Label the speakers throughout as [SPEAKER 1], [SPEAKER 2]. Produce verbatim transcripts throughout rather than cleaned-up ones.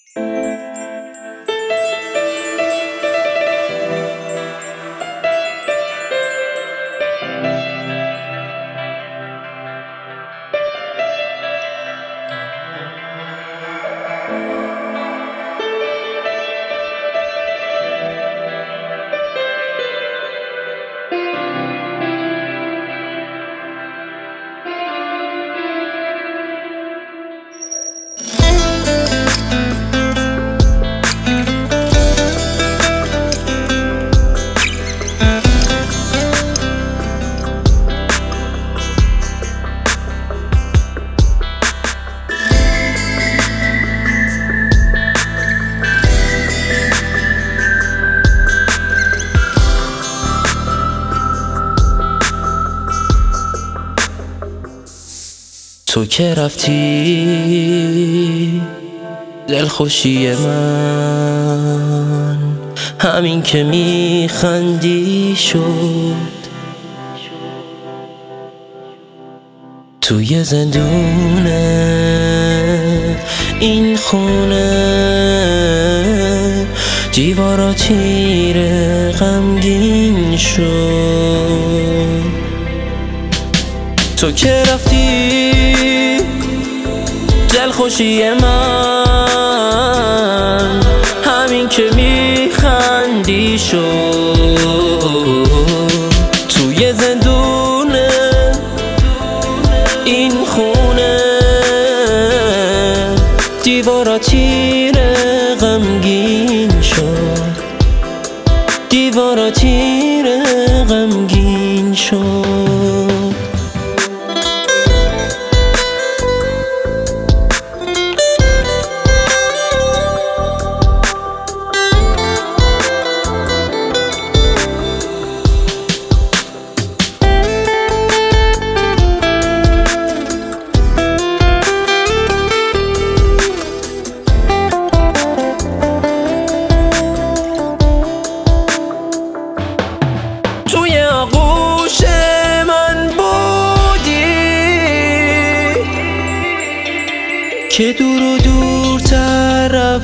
[SPEAKER 1] تو که رفتی دلخوشی من همین که میخندی شد. توی زندونه این خونه دیوارا تیره غمگین شد. تو که رفتی دلخوشی من همین که میخندی شد. توی زندونه این خونه دیوارا تیره غمگین شد. دیوارا تیره غمگین شد. که دور و دورتر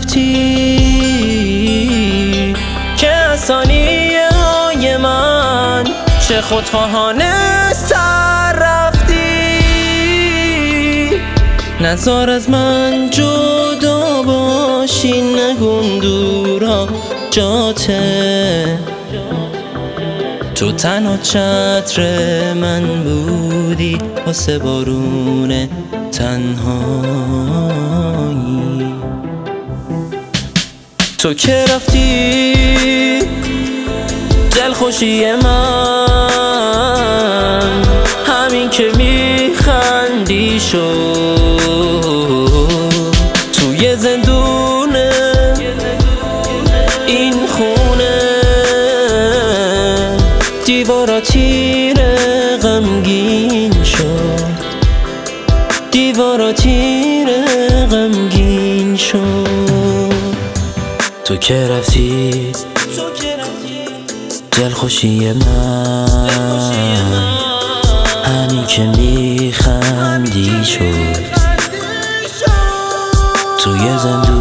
[SPEAKER 1] رفتی که از ثانیه های من چه خودخواهانه سر رفتی. نزار از من جدا باشی نگون دورا جاته. تو تنها چتر من بودی واسه بارون تنهایی. تو که رفتی دلخوشی من همین که میخندی شد. توی زندونه این خونه دیوارا تیره غمگین شد. دیوارا تیره غمگین شد. تو که رفتی دلخوشی من همین که میخندی شد. توی زندون